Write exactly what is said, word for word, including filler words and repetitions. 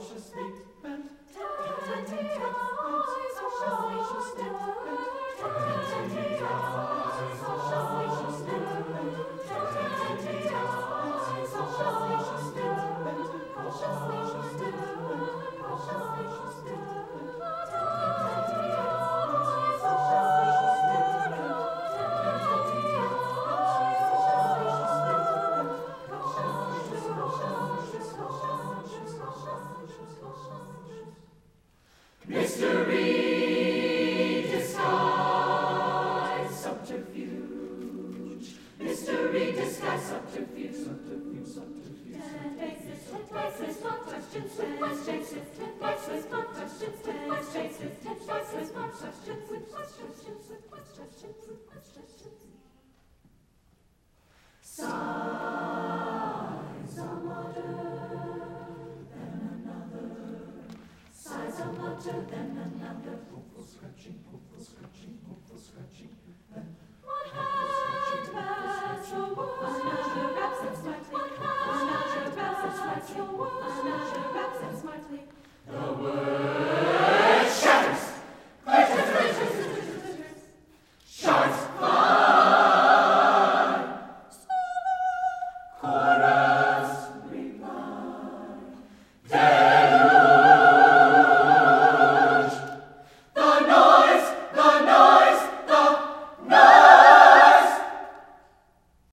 Mystery, disguise, subterfuge. Mystery, disguise, subterfuge. Subterfuge, subterfuge. Ten faces, ten faces, one question, ten questions, ten faces, one question, ten questions, ten faces, one question, with questions, with questions, with questions. Sighs are modern, then another. Sighs are modern, then another.